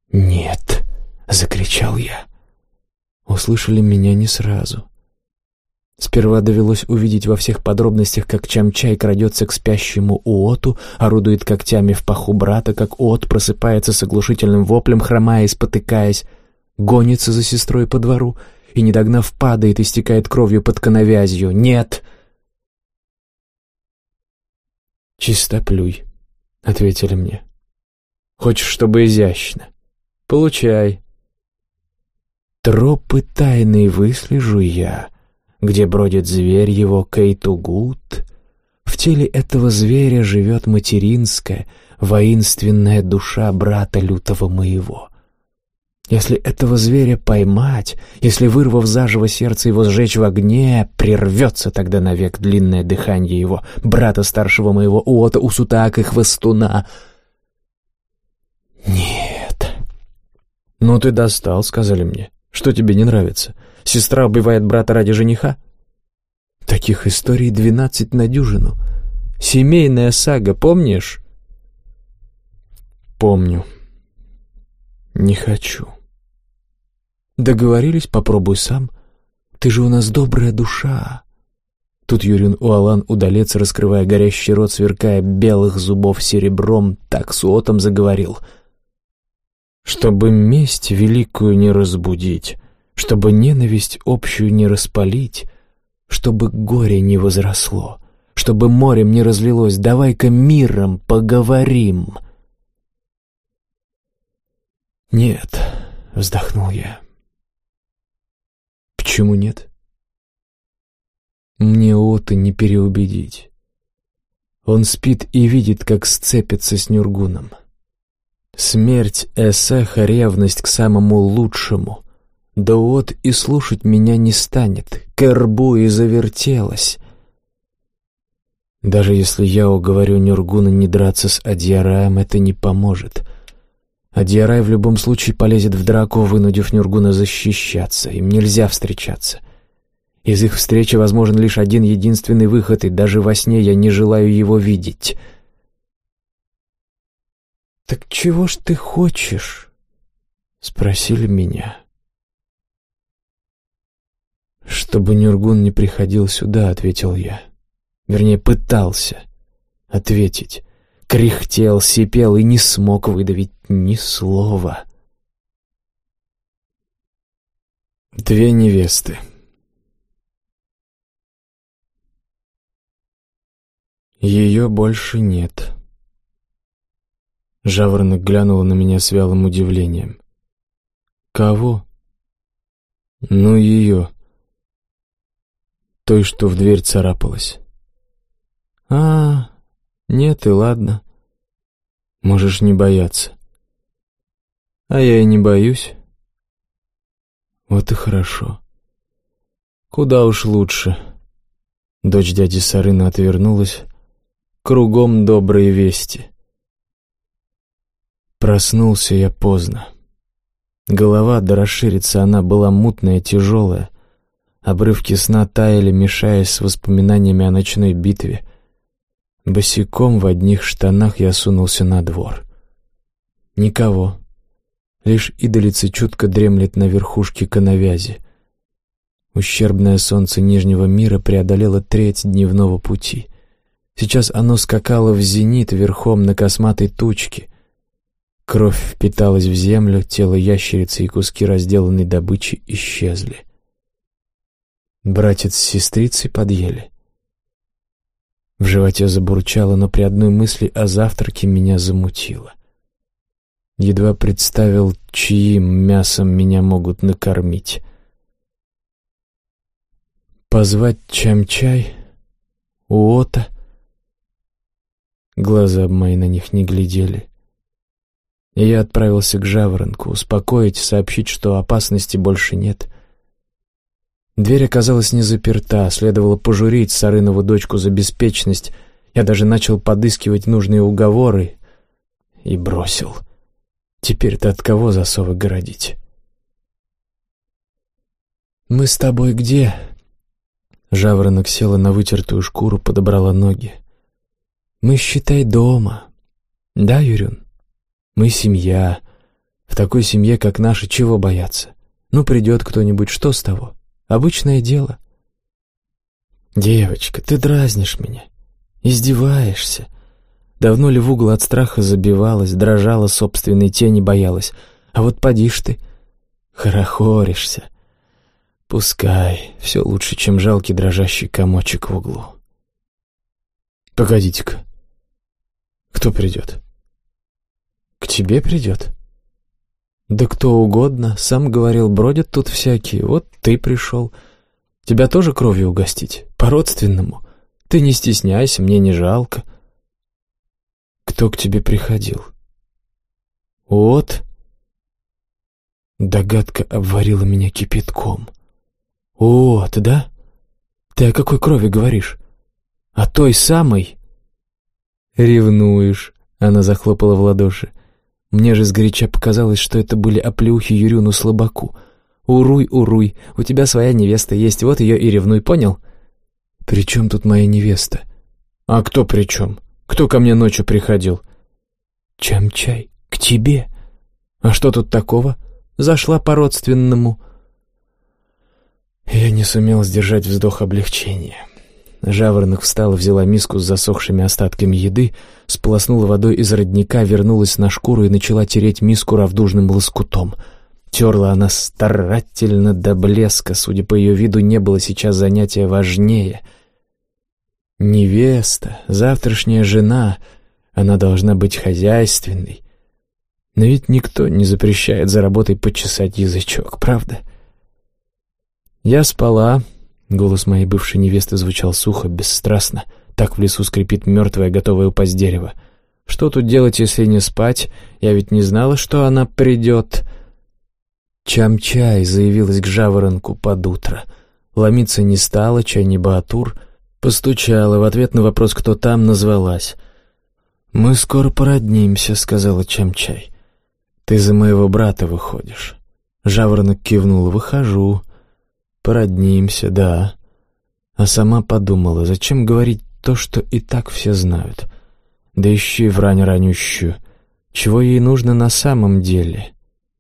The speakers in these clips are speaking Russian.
«Нет!» — закричал я. Услышали меня не сразу. Сперва довелось увидеть во всех подробностях, как Чамчай крадется к спящему Уоту, орудует когтями в паху брата, как Уот просыпается с оглушительным воплем, хромая и спотыкаясь, гонится за сестрой по двору и, не догнав, падает, истекает кровью под коновязью. «Нет!» «Чистоплюй», — ответили мне. «Хочешь, чтобы изящно? Получай. Тропы тайные выслежу я, где бродит зверь его Кейтугут. В теле этого зверя живет материнская, воинственная душа брата лютого моего. Если этого зверя поймать, если, вырвав заживо сердце его, сжечь в огне, прервется тогда навек длинное дыхание его, брата старшего моего Уота, Усутаака и Хвостуна». «Нет». «Ну ты достал», — сказали мне. «Что тебе не нравится? Сестра убивает брата ради жениха?» Таких историй 12 на дюжину. Семейная сага, помнишь? Помню. Не хочу. Договорились, попробуй сам. Ты же у нас добрая душа. Тут Юрин Уолан, удалец, раскрывая горящий рот, сверкая белых зубов серебром, так с Уотом заговорил. Чтобы месть великую не разбудить, чтобы ненависть общую не распалить, чтобы горе не возросло, чтобы морем не разлилось, давай-ка миром поговорим. «Нет», — вздохнул я. «Почему нет?» Мне Уота не переубедить. Он спит и видит, как сцепится с Нюргуном. Смерть Эсеха — ревность к самому лучшему. Да Уот и слушать меня не станет, к рбу и завертелась. Даже если я уговорю Нюргуна не драться с Адьяраем, это не поможет. Адьярай в любом случае полезет в драку, вынудив Нюргуна защищаться. Им нельзя встречаться. Из их встречи возможен лишь один единственный выход, и даже во сне я не желаю его видеть. «Так чего ж ты хочешь?» — спросили меня. «Чтобы Нюргун не приходил сюда», — ответил я. Вернее, пытался ответить. Кряхтел, сипел и не смог выдавить ни слова. 2 невесты. Ее больше нет. Жаворонок глянула на меня с вялым удивлением. «Кого?» «Ну, ее. Той, что в дверь царапалась». «А, нет, и ладно. Можешь не бояться». «А я и не боюсь». «Вот и хорошо. Куда уж лучше». Дочь дяди Сарына отвернулась. «Кругом добрые вести». Проснулся я поздно. Голова, да расширится она, была мутная, тяжелая. Обрывки сна таяли, мешаясь с воспоминаниями о ночной битве. Босиком в одних штанах я сунулся на двор. Никого. Лишь идолица чутко дремлет на верхушке коновязи. Ущербное солнце Нижнего мира преодолело 1/3 дневного пути. Сейчас оно скакало в зенит верхом на косматой тучке. Кровь впиталась в землю, тело ящерицы и куски разделанной добычи исчезли. Братец с сестрицей подъели. В животе забурчало, но при одной мысли о завтраке меня замутило. Едва представил, чьим мясом меня могут накормить. Позвать Чамчай? Уота? Глаза мои на них не глядели. И я отправился к Жаворонку, успокоить, сообщить, что опасности больше нет. Дверь оказалась не заперта, следовало пожурить Сарынову дочку за беспечность. Я даже начал подыскивать нужные уговоры и бросил. Теперь-то от кого засовы городить? «Мы с тобой где?» Жаворонок села на вытертую шкуру, подобрала ноги. «Мы, считай, дома. Да, Юрюн? Мы семья. В такой семье, как наша, чего бояться? Ну, придет кто-нибудь, что с того? Обычное дело. Девочка, ты дразнишь меня, издеваешься. Давно ли в угол от страха забивалась, дрожала собственной тени, боялась? А вот поди ж ты, хорохоришься. Пускай, все лучше, чем жалкий дрожащий комочек в углу. Погодите-ка, кто придет? К тебе придет? Да кто угодно, сам говорил, бродят тут всякие, вот ты пришел. Тебя тоже кровью угостить, по-родственному. Ты не стесняйся, мне не жалко. Кто к тебе приходил? Вот. Догадка обварила меня кипятком. Вот, да? Ты о какой крови говоришь? О той самой? Ревнуешь, она захлопала в ладоши. Мне же сгоряча показалось, что это были оплеухи Юрюну Слабаку. Уруй, уруй, у тебя своя невеста есть, вот ее и ревнуй, понял? При чем тут моя невеста? А кто при чем? Кто ко мне ночью приходил? Чамчай, к тебе. А что тут такого? Зашла по-родственному. Я не сумел сдержать вздох облегчения. Жаворонок встала, взяла миску с засохшими остатками еды, сполоснула водой из родника, вернулась на шкуру и начала тереть миску равдужным лоскутом. Терла она старательно до блеска, судя по ее виду, не было сейчас занятия важнее. Невеста, завтрашняя жена, она должна быть хозяйственной. Но ведь никто не запрещает за работой почесать язычок, правда? Я спала. Голос моей бывшей невесты звучал сухо, бесстрастно. Так в лесу скрипит мертвое, готовое упасть дерево. Что тут делать, если не спать? Я ведь не знала, что она придет. Чамчай заявилась к жаворонку под утро. Ломиться не стала, чай не баатур. Постучала, в ответ на вопрос «кто там?» назвалась. «Мы скоро породнимся», — сказала Чамчай. «Ты за моего брата выходишь». Жаворонок кивнул. «Выхожу. Породнимся, да». А сама подумала, зачем говорить то, что и так все знают. Да еще и врань ранющую. Чего ей нужно на самом деле?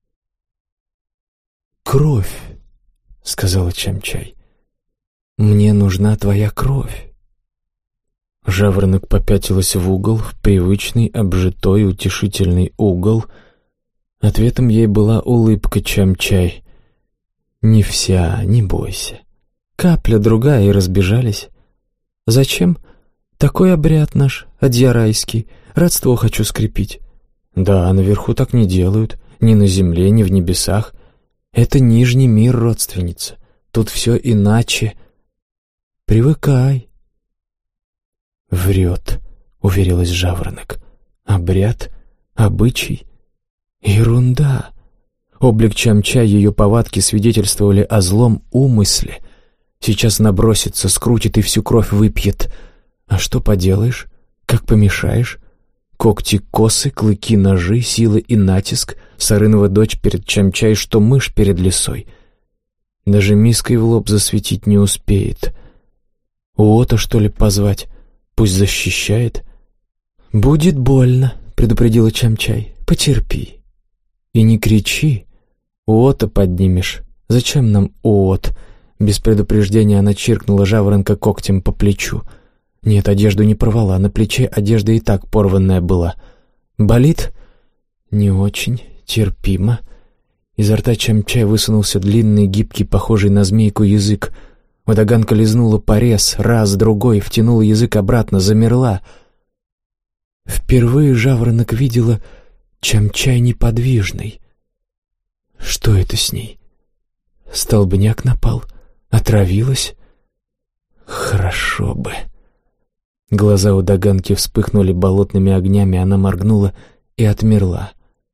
«Кровь», — сказала Чамчай. «Мне нужна твоя кровь». Жаворонок попятилась в угол, в привычный, обжитой, утешительный угол. Ответом ей была улыбка Чамчай. «Не вся, не бойся. Капля другая, и разбежались. Зачем? Такой обряд наш, адьярайский. Родство хочу скрепить». «Да, наверху так не делают. Ни на земле, ни в небесах. Это нижний мир, родственница. Тут все иначе. Привыкай». «Врет», — уверилась Жаворонок. «Обряд? Обычай? Ерунда». Облик Чамчай, ее повадки свидетельствовали о злом умысле. Сейчас набросится, скрутит и всю кровь выпьет. А что поделаешь? Как помешаешь? Когти, косы, клыки, ножи, сила и натиск. Сарынова дочь перед Чамчай, что мышь перед лисой. Даже миской в лоб засветить не успеет. Уота, что ли, позвать? Пусть защищает. «Будет больно», — предупредила Чамчай. «Потерпи. И не кричи. Уота поднимешь. Зачем нам уот?» Без предупреждения она чиркнула Жаворонка когтем по плечу. Нет, одежду не порвала, на плече одежда и так порванная была. «Болит?» «Не очень. Терпимо». Изо рта Чамчай высунулся длинный, гибкий, похожий на змейку язык. Водоганка лизнула порез, раз, другой, втянула язык обратно, замерла. Впервые Жаворонок видела Чамчай неподвижной. Что это с ней? Столбняк напал? Отравилась? Хорошо бы. Глаза у Доганки вспыхнули болотными огнями, она моргнула и отмерла.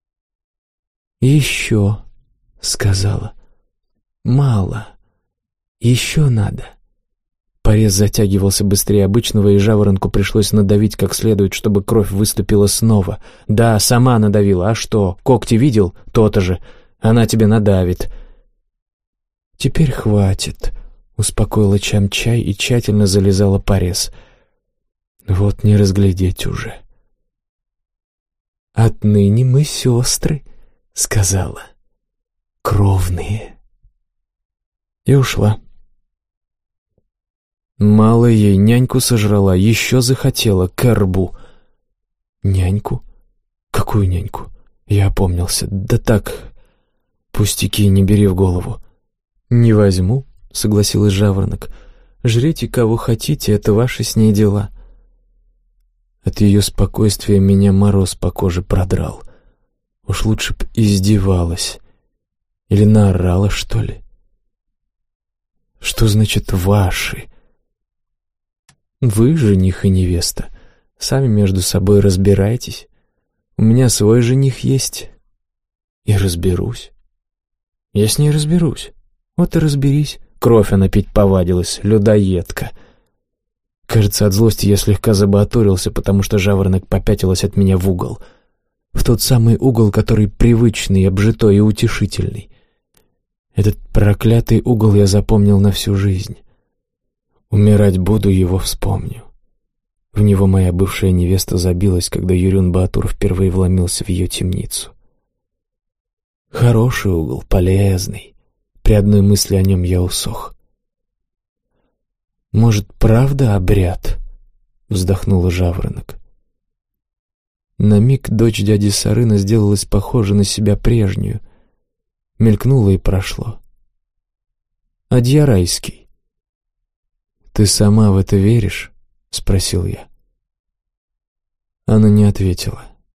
«Еще», — сказала. «Мало. Еще надо». Порез затягивался быстрее обычного, и Жаворонку пришлось надавить как следует, чтобы кровь выступила снова. Да, сама надавила, а что? Когти видел? То-то же. Она тебе надавит. «Теперь хватит», — успокоила Чамчай и тщательно зализала порез. «Вот не разглядеть уже». «Отныне мы сестры», сказала. Кровные. И ушла. Мало ей, няньку сожрала, еще захотела Кэрбу. Няньку? Какую няньку? Я опомнился. Да так, пустяки, не бери в голову. Не возьму, согласилась Жаворонок. Жрите кого хотите, это ваши с ней дела. От ее спокойствия меня мороз по коже продрал. Уж лучше б издевалась. Или наорала, что ли? Что значит «ваши»? Вы, жених и невеста, сами между собой разбирайтесь. У меня свой жених есть. И разберусь. Я с ней разберусь. Вот и разберись. Кровь она пить повадилась, людоедка. Кажется, от злости я слегка забаторился, потому что Жаворонок попятилась от меня в угол. В тот самый угол, который привычный, обжитой и утешительный. Этот проклятый угол я запомнил на всю жизнь. Умирать буду, его вспомню. В него моя бывшая невеста забилась, когда Юрюн-Баатур впервые вломился в ее темницу. Хороший угол, полезный. При одной мысли о нем я усох. «Может, правда обряд?» — вздохнула Жаворонок. На миг дочь дяди Сарына сделалась похожа на себя прежнюю. Мелькнуло и прошло. «Адьярайский, ты сама в это веришь?» — спросил я. Она не ответила.